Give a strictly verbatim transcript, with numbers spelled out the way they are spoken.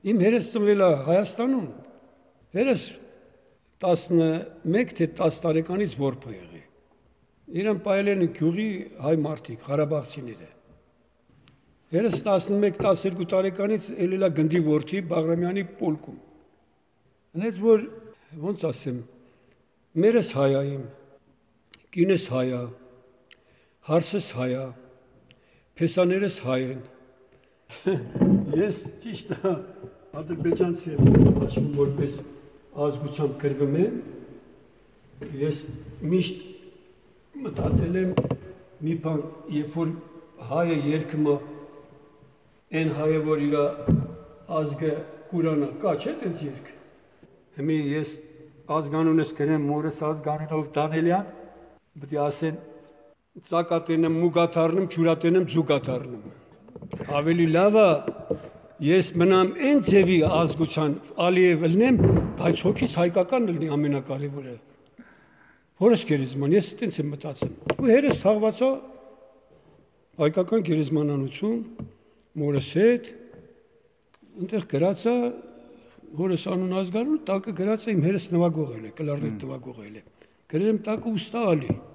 Իմ հերս ծնվել է Հայաստանում, հերս տասնմեկ թե տասը տարեկանից որբ է եղել։ Իրեն պահել են գյուղի հայ մարդիկ, Ղարաբաղցիները։ Հերս տասնմեկ տասներկու տարեկանից ելել է գնդի որդի Բաղրամյանի պոլկում։ Հենց որ ոնց ասեմ, մերս հայ է իմ, կինս հայ է, հարսս հայ է, փեսաներս հայ են։ Ես ճիշտ է, ադրբեջանցի եմ հաշվում, որպես ազգությամբ գրվում եմ, ես միշտ մտածել եմ մի բան, երբ որ հայը երգում է, այն հայը, որ իր ազգը կուրանա, կա չէ տենց երգ։ Հիմի ես ազգանունս գրեմ մորս ազգանունով Դանելյան, պետք է ասեն ծակատենեմ մուգաթառնում, ջուրատենեմ զուգաթառնում։ Ավելի լավ է ես մնամ այն ձևի ազգության Ալիև լնեմ, բայց հոգիս հայկական լինի ամենակարևորը։ Հորս գերեզման, ես այդպես եմ մտածում։ Ու հերս թաղված է հայկական գերեզմանանություն, մորս հետ, այնտեղ գրած է հորս անուն ազգանուն, տակը գրած է իմ հերս նվագողել է, կլարնետ նվագողել է։ Գրել եմ տակը ուստա Ալի։